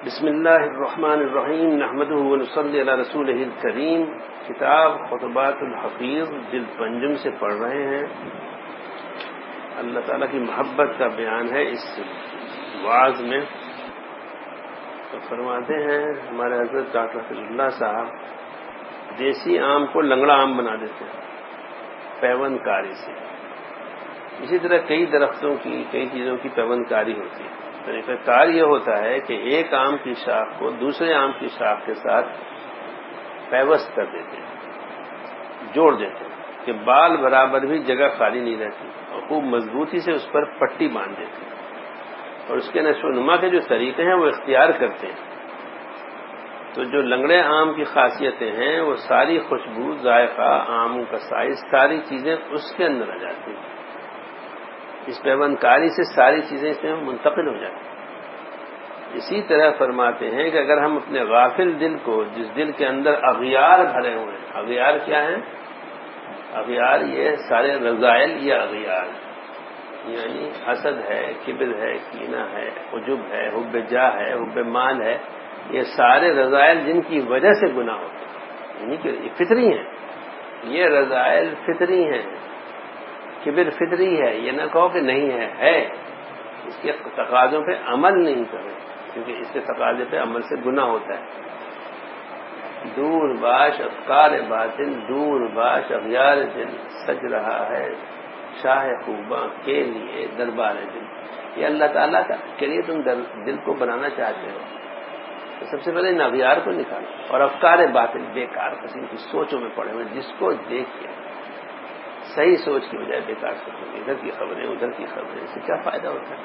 بسم اللہ الرحمن الرحیم نحمدہ ونصلی علی رسولہ الکریم۔ کتاب خطبات الحفیظ جلد پنجم سے پڑھ رہے ہیں۔ اللہ تعالیٰ کی محبت کا بیان ہے اس وعظ میں۔ تو فرماتے ہیں ہمارے حضرت ڈاکٹر حفیظ اللہ صاحب دیسی آم کو لنگڑا آم بنا دیتے ہیں پیوند کاری سے۔ اسی طرح کئی درختوں کی کئی چیزوں کی پیوند کاری ہوتی ہے۔ طریقہ کار یہ ہوتا ہے کہ ایک آم کی شاخ کو دوسرے آم کی شاخ کے ساتھ پیوست کر دیتے ہیں، جوڑ دیتے ہیں کہ بال برابر بھی جگہ خالی نہیں رہتی، اور خوب مضبوطی سے اس پر پٹی باندھ دیتے ہیں، اور اس کے نشو و نما کے جو طریقے ہیں وہ اختیار کرتے ہیں۔ تو جو لنگڑے آم کی خاصیتیں ہیں وہ ساری خوشبو، ذائقہ، آم کا سائز، ساری چیزیں اس کے اندر آ جاتی ہیں۔ اس پیوند کاری سے ساری چیزیں اس میں منتقل ہو جاتی ہیں۔ اسی طرح فرماتے ہیں کہ اگر ہم اپنے غافل دل کو، جس دل کے اندر اغیار بھرے ہوئے ہیں، اغیار کیا ہیں؟ اغیار یہ سارے رذائل یا اغیار، یعنی حسد ہے، کبر ہے، کینہ ہے، عجب ہے، حب جاہ ہے، حب مال ہے، یہ سارے رذائل جن کی وجہ سے گناہ ہوتے ہیں، یعنی کہ یہ فطری ہیں، یہ رذائل فطری ہیں۔ کبر فطری ہے، یہ نہ کہو کہ نہیں ہے، اس کے تقاضوں پہ عمل نہیں کرے، کیونکہ اس کے تقاضے پہ عمل سے گناہ ہوتا ہے۔ دور باش افکار باطن، دور باش اغیار دل، سج رہا ہے شاہ خوباں کے لیے دربار دل۔ یہ اللہ تعالیٰ کے لیے تم دل کو بنانا چاہتے ہو تو سب سے پہلے ان اغیار کو نکالو، اور افکار باطن، بیکار قسم کی سوچوں میں پڑے ہوئے، جس کو دیکھ کے صحیح سوچ کی بجائے بیکار سوچیں، ادھر کی خبریں ادھر کی خبریں، اس سے کیا فائدہ ہوتا ہے؟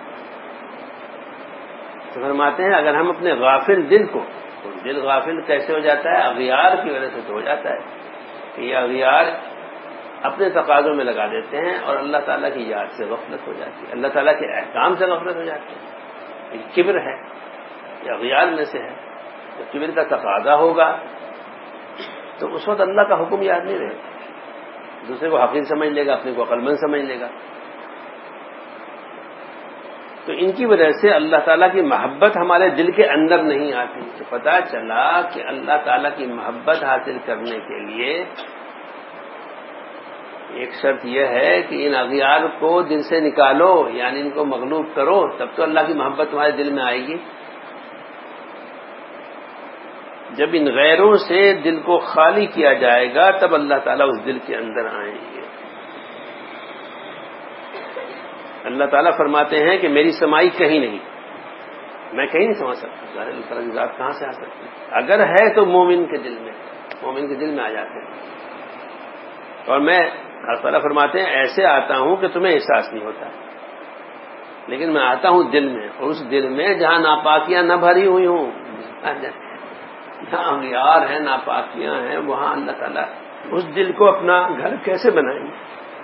تو فرماتے ہیں اگر ہم اپنے غافل دل کو، دل غافل کیسے ہو جاتا ہے؟ اغیار کی وجہ سے تو ہو جاتا ہے کہ یہ اغیار اپنے تقاضوں میں لگا دیتے ہیں اور اللہ تعالیٰ کی یاد سے غفلت ہو جاتی ہے، اللہ تعالیٰ کے احکام سے غفلت ہو جاتی ہے۔ یہ کبر ہے، یہ اغیار میں سے ہے۔ تو کبر کا تقاضا ہوگا تو اس وقت اللہ کا حکم یاد نہیں رہے گا، دوسرے کو حقیر سمجھ لے گا، اپنے کو عقل مند سمجھ لے گا۔ تو ان کی وجہ سے اللہ تعالیٰ کی محبت ہمارے دل کے اندر نہیں آتی۔ تو پتہ چلا کہ اللہ تعالیٰ کی محبت حاصل کرنے کے لیے ایک شرط یہ ہے کہ ان اغیار کو دل سے نکالو، یعنی ان کو مغلوب کرو، تب تو اللہ کی محبت تمہارے دل میں آئے گی۔ جب ان غیروں سے دل کو خالی کیا جائے گا تب اللہ تعالیٰ اس دل کے اندر آئیں گے۔ اللہ تعالیٰ فرماتے ہیں کہ میری سمائی کہیں نہیں، میں کہیں نہیں سما سکتا، اللہ تعالیٰ کی ذات کہاں سے آ سکتی ہے؟ اگر ہے تو مومن کے دل میں، مومن کے دل میں آ جاتے ہیں۔ اور میں، اللہ تعالیٰ فرماتے ہیں ایسے آتا ہوں کہ تمہیں احساس نہیں ہوتا، لیکن میں آتا ہوں دل میں، اور اس دل میں جہاں ناپاکیاں نہ بھری ہوئی ہوں، جہاں اغیار ہیں، ناپاکیاں ہیں، وہاں اللہ تعالیٰ اس دل کو اپنا گھر کیسے بنائیں گے؟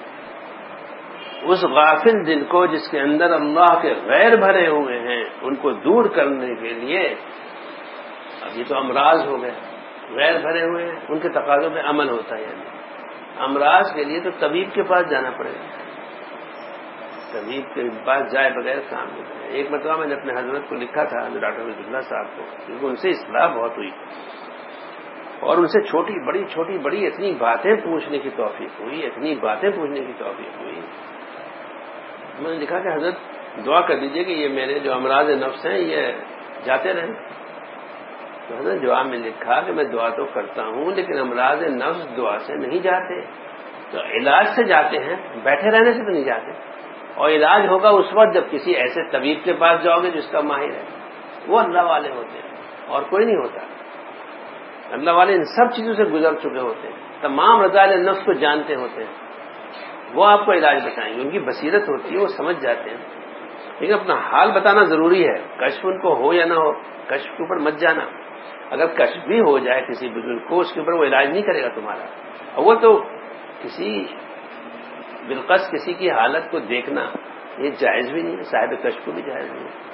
اس غافل دل کو جس کے اندر اللہ کے غیر بھرے ہوئے ہیں، ان کو دور کرنے کے لیے، اب یہ تو امراض ہو گئے، غیر بھرے ہوئے ہیں، ان کے تقاضوں پہ عمل ہوتا ہے، یعنی امراض کے لیے تو طبیب کے پاس جانا پڑے گا، طبیب کے پاس جائے بغیر کام نہیں کرے۔ ایک مرتبہ میں نے اپنے حضرت کو لکھا تھا، ڈاکٹر حفیظ اللہ صاحب کو، کیونکہ ان سے اصلاح بہت ہوئی اور ان سے چھوٹی بڑی اتنی باتیں پوچھنے کی توفیق ہوئی، میں نے لکھا کہ حضرت دعا کر دیجئے کہ یہ میرے جو امراض نفس ہیں یہ جاتے رہیں۔ تو حضرت جواب میں لکھا کہ میں دعا تو کرتا ہوں لیکن امراض نفس دعا سے نہیں جاتے، تو علاج سے جاتے ہیں، بیٹھے رہنے سے تو نہیں جاتے۔ اور علاج ہوگا اس وقت جب کسی ایسے طبیب کے پاس جاؤ گے جس کا ماہر ہے، وہ اللہ والے ہوتے ہیں اور کوئی نہیں ہوتا۔ اللہ والے ان سب چیزوں سے گزر چکے ہوتے ہیں، تمام رذائل نفس کو جانتے ہوتے ہیں، وہ آپ کو علاج بتائیں گے، ان کی بصیرت ہوتی ہے، وہ سمجھ جاتے ہیں۔ لیکن اپنا حال بتانا ضروری ہے، کشف ان کو ہو یا نہ ہو، کشف کے اوپر مت جانا۔ اگر کشف بھی ہو جائے کسی بزرگ کو، اس کے اوپر وہ علاج نہیں کرے گا تمہارا، اور وہ تو کسی بالقصد کسی کی حالت کو دیکھنا یہ جائز بھی نہیں ہے، صاحب کشف کو بھی جائز نہیں ہے۔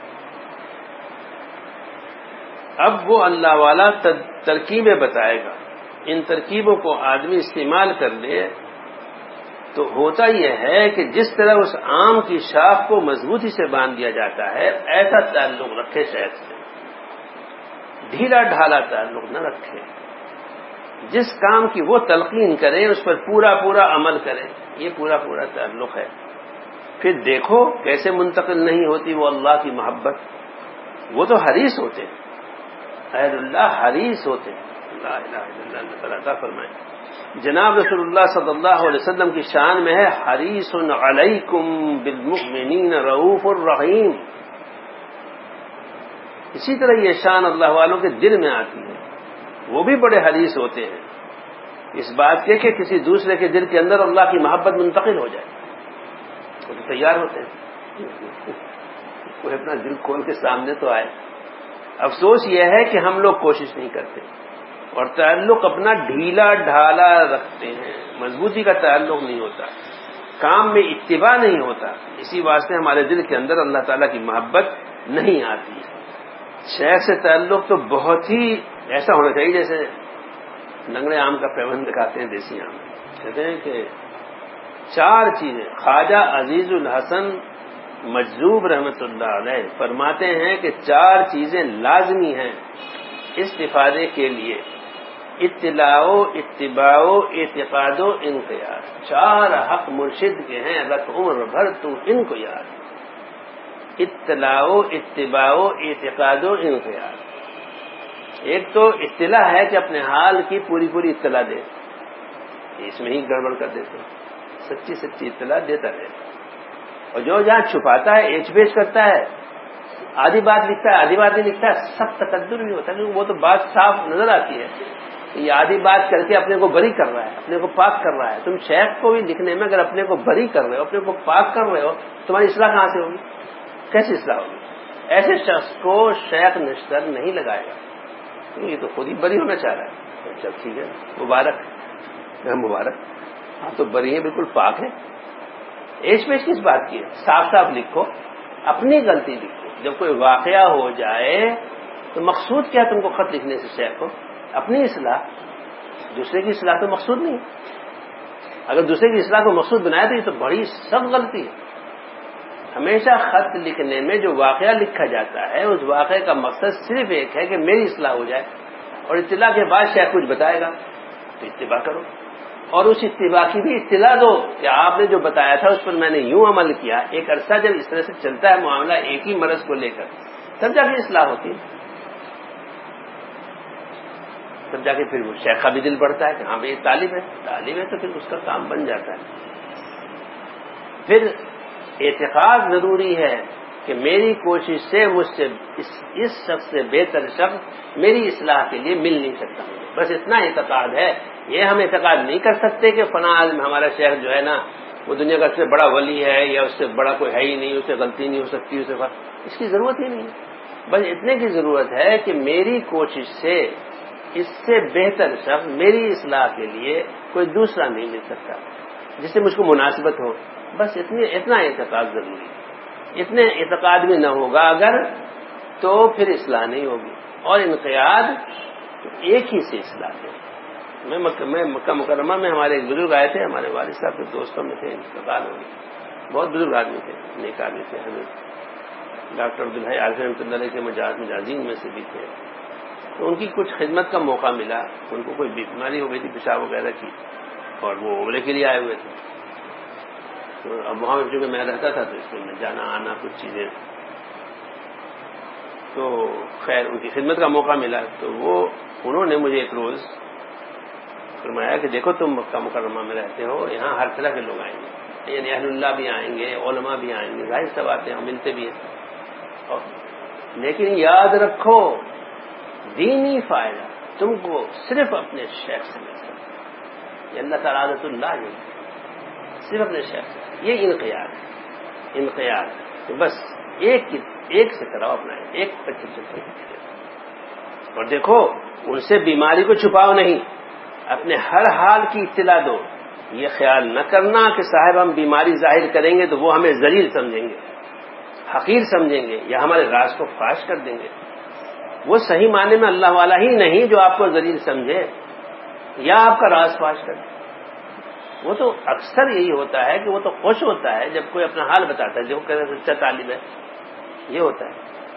اب وہ اللہ والا ترکیبیں بتائے گا، ان ترکیبوں کو آدمی استعمال کر لے تو ہوتا یہ ہے کہ جس طرح اس آم کی شاخ کو مضبوطی سے باندھ دیا جاتا ہے، ایسا تعلق رکھے شہد سے، ڈھیلا ڈھالا تعلق نہ رکھیں، جس کام کی وہ تلقین کریں اس پر پورا پورا عمل کریں، یہ پورا پورا تعلق ہے۔ پھر دیکھو کیسے منتقل نہیں ہوتی وہ اللہ کی محبت، وہ تو حریص ہوتے ہیں، اہل اللہ حریص ہوتے ہیں۔ لا الہ الا اللہ، اللہ تعالیٰ عطا فرمائے۔ جناب رسول اللہ صلی اللہ علیہ وسلم کی شان میں ہے حریص علیکم بالمؤمنین رؤوف الرحیم، اسی طرح یہ شان اللہ والوں کے دل میں آتی ہے، وہ بھی بڑے حریص ہوتے ہیں اس بات کے کہ کسی دوسرے کے دل کے اندر اللہ کی محبت منتقل ہو جائے، وہ تو تیار ہوتے ہیں، کوئی اپنا دل کھول کے سامنے تو آئے۔ افسوس یہ ہے کہ ہم لوگ کوشش نہیں کرتے اور تعلق اپنا ڈھیلا ڈھالا رکھتے ہیں، مضبوطی کا تعلق نہیں ہوتا، کام میں اتباع نہیں ہوتا، اسی واسطے ہمارے دل کے اندر اللہ تعالیٰ کی محبت نہیں آتی ہے۔ شیخ سے تعلق تو بہت ہی ایسا ہونا چاہیے جیسے لنگڑے آم کا پیوند دکھاتے ہیں دیسی آم، کہتے ہیں کہ 4 چیزیں خواجہ عزیز الحسن مجذوب رحمۃ اللہ علیہ فرماتے ہیں کہ 4 چیزیں لازمی ہیں استفادے کے لیے، اطلاع و اتباع و اعتقاد و انقیاد، 4 حق مرشد کے ہیں، رکھ عمر بھر تو ان کو یاد، اطلاع و اتباع و اعتقاد و انقیاد۔ ایک تو اطلاع ہے کہ اپنے حال کی پوری پوری اطلاع دے، اس میں ہی گڑبڑ کر دیتے ہیں، سچی سچی اطلاع دیتا رہے، اور جو جہاں چھپاتا ہے ایچ بیچ کرتا ہے، آدھی بات لکھتا ہے آدھی بات نہیں لکھتا ہے، سب تقدر بھی ہوتا ہے کیونکہ وہ تو بات صاف نظر آتی ہے، یہ آدھی بات کر کے اپنے کو بری کر رہا ہے، اپنے کو پاک کر رہا ہے۔ تم شیخ کو بھی لکھنے میں اگر اپنے کو بری کر رہے ہو، اپنے کو پاک کر رہے ہو، تمہاری اصلاح کہاں سے ہوگی؟ کیسی اصلاح ہوگی؟ ایسے شخص کو شیخ نشتر نہیں لگائے گا، یہ تو خود ہی بری ہونا چاہ رہا ہے۔ اچھا ٹھیک ہے، مبارک، آپ تو بری ہیں، بالکل پاک ہیں، ایش پیش کس بات کی ہے؟ صاف صاف لکھو، اپنی غلطی لکھو۔ جب کوئی واقعہ ہو جائے تو مقصود کیا تم کو خط لکھنے سے شیخ کو؟ اپنی اصلاح، دوسرے کی اصلاح تو مقصود نہیں۔ اگر دوسرے کی اصلاح کو مقصود بنایا تو یہ تو بڑی سخت غلطی ہے۔ ہمیشہ خط لکھنے میں جو واقعہ لکھا جاتا ہے اس واقعے کا مقصد صرف ایک ہے کہ میری اصلاح ہو جائے، اور اطلاع کے بعد شیخ کچھ بتائے گا تو اتباع کرو، اور اس اتباع کی بھی اطلاع دو کہ آپ نے جو بتایا تھا اس پر میں نے یوں عمل کیا۔ ایک عرصہ جب اس طرح سے چلتا ہے معاملہ ایک ہی مرض کو لے کر، تب جا کے اصلاح ہوتی ہے، تب جا کے پھر وہ شیخ کا بھی دل بڑھتا ہے کہ ہاں بھائی طالب ہے تو پھر اس کا کام بن جاتا ہے۔ پھر اعتقاد ضروری ہے کہ میری کوشش سے مجھ سے اس شخص سے بہتر شخص میری اصلاح کے لیے مل نہیں سکتا، بس اتنا اعتقاد ہے۔ یہ ہم اعتقاد نہیں کر سکتے کہ فلاں عالم ہمارا شیخ جو ہے نا وہ دنیا کا سب سے بڑا ولی ہے یا اس سے بڑا کوئی ہے ہی نہیں، اسے غلطی نہیں ہو سکتی، اسے اس کی ضرورت ہی نہیں ہے۔ بس اتنے کی ضرورت ہے کہ میری کوشش سے اس سے بہتر شخص میری اصلاح کے لیے کوئی دوسرا نہیں مل سکتا جس سے مجھ کو مناسبت ہو، بس اتنا اعتقاد ضروری ہے۔ اتنے اعتقاد میں نہ ہوگا اگر تو پھر اصلاح نہیں ہوگی، اور انقیاد تو ایک ہی سے اصلاح ہے۔ میں مکہ مکرمہ میں ہمارے ایک بزرگ آئے تھے، ہمارے والد صاحب کے دوستوں میں تھے، انتقال ہو گئے، بہت بزرگ آدمی تھے، نیک آدمی تھے، ہمیں ڈاکٹر عبدالحی عارفی رحمۃ اللہ علیہ کے مجازین میں سے بھی تھے۔ تو ان کی کچھ خدمت کا موقع ملا، ان کو کوئی بیماری ہو گئی تھی پیشاب وغیرہ کی، اور وہ عمرے کے لیے آئے ہوئے تھے۔ تو اب وہاں چونکہ میں رہتا تھا تو اس میں جانا آنا کچھ چیزیں، تو خیر ان کی خدمت کا موقع ملا، تو انہوں نے مجھے ایک روز فرمایا کہ دیکھو تم مکہ مکرمہ میں رہتے ہو، یہاں ہر طرح کے لوگ آئیں گے، یعنی اہل اللہ بھی آئیں گے، علماء بھی آئیں گے، ظاہر سب آتے ہیں، ہم ملتے بھی ہیں، لیکن یاد رکھو دینی فائدہ تم کو صرف اپنے شیخ سے مل سکتا ہے، یہ اللہ تعالیٰ اللہ ہے، صرف اپنے شیخ سے، یہ انقیاد کہ بس ایک سے کراؤ اپنا، ایک تک چلتے، اور دیکھو ان سے بیماری کو چھپاؤ نہیں، اپنے ہر حال کی اطلاع دو، یہ خیال نہ کرنا کہ صاحب ہم بیماری ظاہر کریں گے تو وہ ہمیں ذلیل سمجھیں گے، حقیر سمجھیں گے، یا ہمارے راز کو فاش کر دیں گے۔ وہ صحیح معنی میں اللہ والا ہی نہیں جو آپ کو ذلیل سمجھے یا آپ کا راز فاش کر دے۔ وہ تو اکثر یہی ہوتا ہے کہ وہ تو خوش ہوتا ہے جب کوئی اپنا حال بتاتا ہے، جو کہتے ہیں سچا طالب ہے، یہ ہوتا ہے۔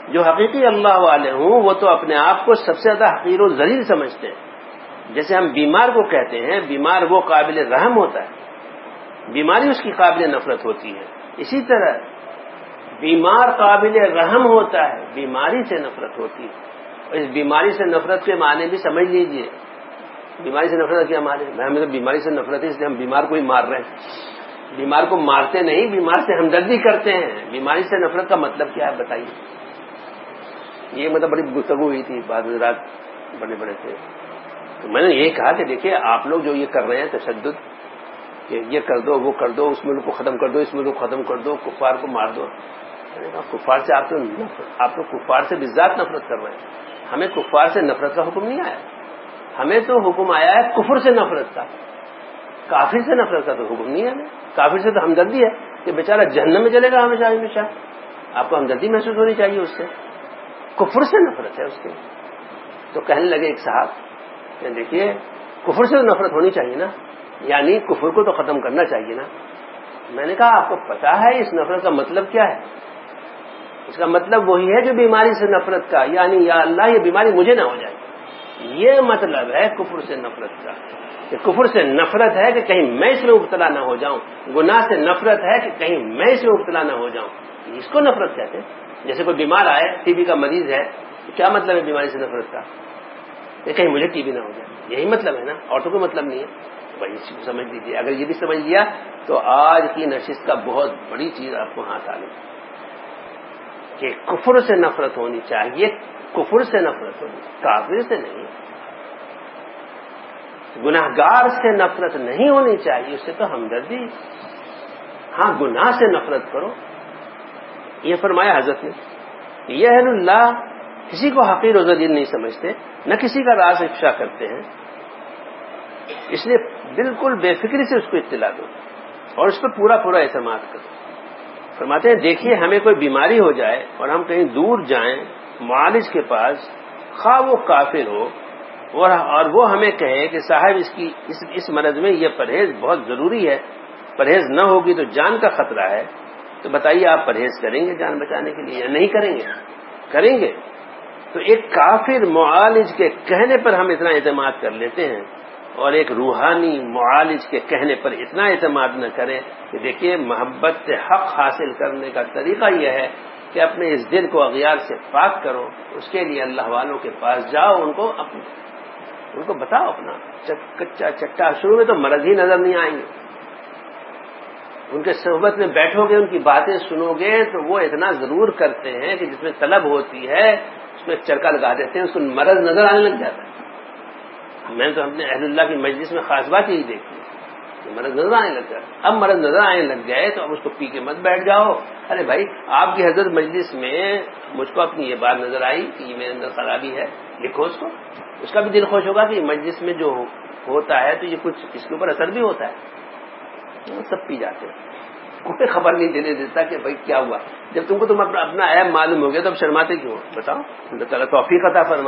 جو حقیقی اللہ والے ہوں وہ تو اپنے آپ کو سب سے زیادہ حقیر و ذلیل سمجھتے ہیں. جیسے ہم بیمار کو کہتے ہیں بیمار وہ قابل رحم ہوتا ہے، بیماری اس کی قابل نفرت ہوتی ہے، اسی طرح بیمار قابل رحم ہوتا ہے، بیماری سے نفرت ہوتی ہے. اور اس بیماری سے نفرت کے معنی بھی سمجھ لیجئے. بیماری سے نفرت کیا معنی؟ ہمیں تو بیماری سے نفرت ہے اس لیے ہم بیمار کو ہی مار رہے ہیں. بیمار کو مارتے نہیں، بیمار سے ہمدردی کرتے ہیں. بیماری سے نفرت کا مطلب کیا ہے بتائیے؟ یہ مطلب بڑی گفتگو ہوئی تھی، بعض حضرات بڑے بڑے تھے، تو میں نے یہ کہا کہ دیکھیے آپ لوگ جو یہ کر رہے ہیں تشدد، کہ یہ کر دو وہ کر دو، اس ملک کو ختم کر دو اس ملک کو ختم کر دو، کفار کو مار دو. میں نے کہا کفار سے آپ تو کفار سے بذات نفرت کر رہے ہیں. ہمیں کفار سے نفرت کا حکم نہیں آیا، ہمیں تو حکم آیا ہے کفر سے نفرت کا. کافر سے نفرت کا تو حکم نہیں ہے ہمیں. کافر سے تو ہمدردی ہے کہ بیچارہ جہنم میں چلے گا ہمیشہ ہمیشہ، آپ کو ہمدردی محسوس ہونی چاہیے اس سے. کفر سے نفرت ہے اس کے. تو کہنے لگے ایک صاحب کہ دیکھیے کفر سے تو نفرت ہونی چاہیے نا، یعنی کفر کو تو ختم کرنا چاہیے نا. میں نے کہا آپ کو پتا ہے اس نفرت کا مطلب کیا ہے؟ اس کا مطلب وہی ہے جو بیماری سے نفرت کا، یعنی یا اللہ یہ بیماری مجھے نہ ہو جائے. یہ مطلب ہے کفر سے نفرت کا، کہ کفر سے نفرت ہے کہ کہیں میں اس میں مبتلا نہ ہو جاؤں. گناہ سے نفرت ہے کہ کہیں میں اس میں مبتلا نہ ہو جاؤں. اس کو نفرت کہتے ہیں. جیسے کوئی بیمار آئے، ٹی بی کا مریض ہے، تو کیا مطلب ہے بیماری سے نفرت کا؟ کہ کہیں مجھے ٹی بی نہ ہو جائے. یہی مطلب ہے نا، اور تو کوئی مطلب نہیں ہے. بھائی اس کو سمجھ لیجیے. اگر یہ بھی سمجھ لیا تو آج کی نشست کا بہت بڑی چیز آپ کو ہاتھ آ گئی کہ کفر سے نفرت ہونی چاہیے. کفر سے نفرت ہونی، کافر سے نہیں. گناہگار سے نفرت نہیں ہونی چاہیے، اس سے تو ہمدردی. ہاں گناہ سے نفرت کرو، یہ فرمایا حضرت نے. یہ اہل اللہ کسی کو حقیر و ذلیل نہیں سمجھتے، نہ کسی کا راز افشا کرتے ہیں. اس لیے بالکل بے فکری سے اس کو اطلاع دو اور اس پر پورا پورا اعتماد کرو. فرماتے ہیں دیکھیے ہمیں کوئی بیماری ہو جائے اور ہم کہیں دور جائیں معالج کے پاس، خواہ وہ کافر ہو، اور وہ ہمیں کہے کہ صاحب اس مرض میں یہ پرہیز بہت ضروری ہے، پرہیز نہ ہوگی تو جان کا خطرہ ہے. تو بتائیے آپ پرہیز کریں گے جان بچانے کے لیے یا نہیں کریں گے؟ کریں گے. تو ایک کافر معالج کے کہنے پر ہم اتنا اعتماد کر لیتے ہیں، اور ایک روحانی معالج کے کہنے پر اتنا اعتماد نہ کریں. کہ دیکھیے محبت سے حق حاصل کرنے کا طریقہ یہ ہے کہ اپنے اس دل کو اغیار سے پاک کرو. اس کے لیے اللہ والوں کے پاس جاؤ، ان کو بتاؤ اپنا کچا چٹا. شروع میں تو مرض ہی نظر نہیں آئیں گے. ان کے صحبت میں بیٹھو گے، ان کی باتیں سنو گے تو وہ اتنا ضرور کرتے ہیں کہ جس میں طلب ہوتی ہے اس میں چرکا لگا دیتے ہیں، اس کو مرض نظر آنے لگ جاتا ہے. میں نے تو اپنے اہل اللہ کی مجلس میں خاص بات یہی دیکھی کہ مرض نظر آنے لگ جائے. اب مرض نظر آنے لگ جائے تو اب اس کو پی کے مت بیٹھ جاؤ. ارے بھائی آپ کی حضرت مجلس میں مجھ کو اپنی یہ بات نظر آئی کہ یہ میرے اندر خرابی ہے، لکھو اس کو. اس کا بھی دل خوش ہوگا کہ مجلس میں جو ہوتا ہے تو یہ کچھ اس کے اوپر اثر بھی ہوتا ہے. سب پی جاتے ہیں، کوئی خبر نہیں دینے دیتا کہ بھائی کیا ہوا. جب تم کو اپنا عیب معلوم ہو گیا تو اب شرماتے کیوں؟ بتاؤ. اللہ تعالیٰ توفیق عطا فرمائے.